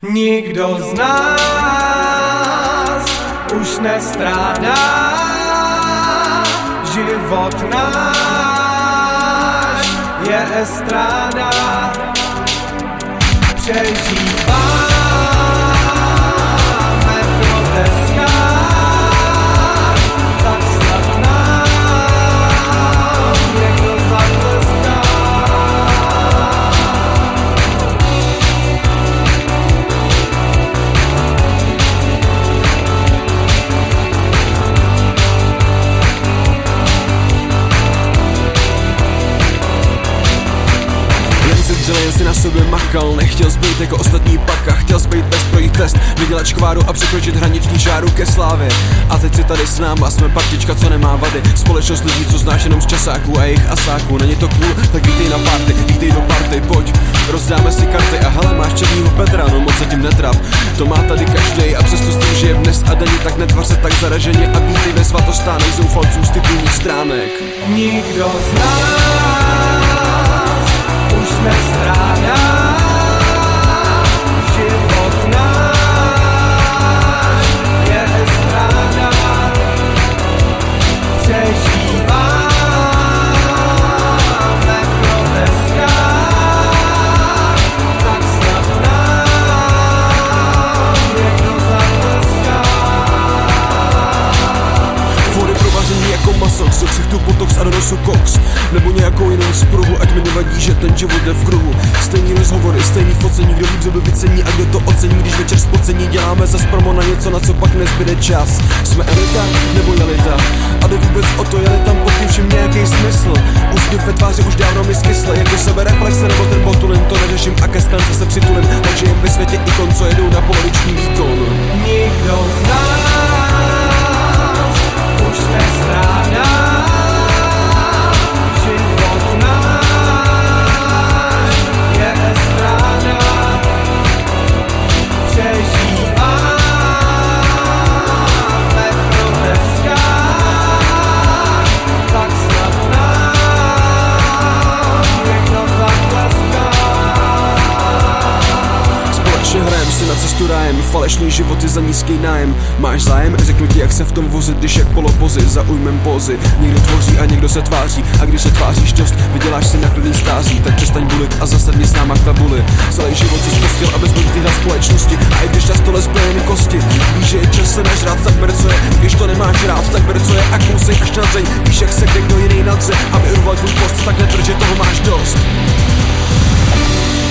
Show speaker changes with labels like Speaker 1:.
Speaker 1: Nikdo z nás už nestrádá, život náš je estráda. Přežíváme v protestách, tak snad nám někdo zatleská.
Speaker 2: Jen si na sobě makal, nechtěl zbýt jako ostatní paka. Chtěl zbýt bez projít test, vydělat škváru a překročit hraniční čáru ke slávě. A teď si tady s náma, jsme partička, co nemá vady. Společnost lidí, co znáš jenom z časáků a jejich asáků. Není to cool, tak vítej na party, vítej do party, pojď. Rozdáme si karty a hele, máš černýho Petra, no moc se tím netrap. To má tady každej a přesto s tím žije dnes a denně, tak netvař se tak zaraženě a vítej ve svatostánek zoufalců z titulních stránek.
Speaker 1: Nikdo z nás už nestrádá, život náš je estráda. Přežíváme v protestách, tak snad nám někdo zatleská.
Speaker 2: Fody provaření jako maso, co ksichtu potox a do nosu koks. Nebo nějakou jinou spruhu, ať mi nevadí, že ten život jde v kruhu. Stejný rozhovory, stejný focení, kdo ví, kdo by vycení a kdo to ocení. Když večer spocení děláme zas promo na něco, na co pak nezbyde čas. Jsme elita nebo jelita? A jde vůbec o to, jeli tam pod tím všem nějaký smysl. Už kdy ve tváři už dávno mi skysle, jako sebereflexe nebo ten botulin. To neřeším a ke stance se přitulím, takže jen ve světě ikon, co jedou na poloviční výkon.
Speaker 1: Nikdo z nás už nestrádá, život náš je estráda. Přežíváme v protestách, tak snad nám někdo zatleská.
Speaker 2: Společně hrajem si na cestu rájem, falešný životy za nízký nájem. Máš zájem? Řeknu ti, jak se v tom vozit, když jak polopozy zaujmem pózy. Někdo tvoří a někdo se tváří, a když se tváříš dost, vyděláš si na klidný stáří. Tak přestaň bulit a zasedni s náma k tabuli. Celý život si spustil a bezdůvodný na společnosti. A i když na stole zbrojený kosti, víš, že je čas se nažrát, tak ber co je. Když to nemáš rád, tak ber co je a kousej až na zeň. Víš, jak se kde kdo jiný nadře, aby urval tvůj post, tak netrč, že toho máš dost.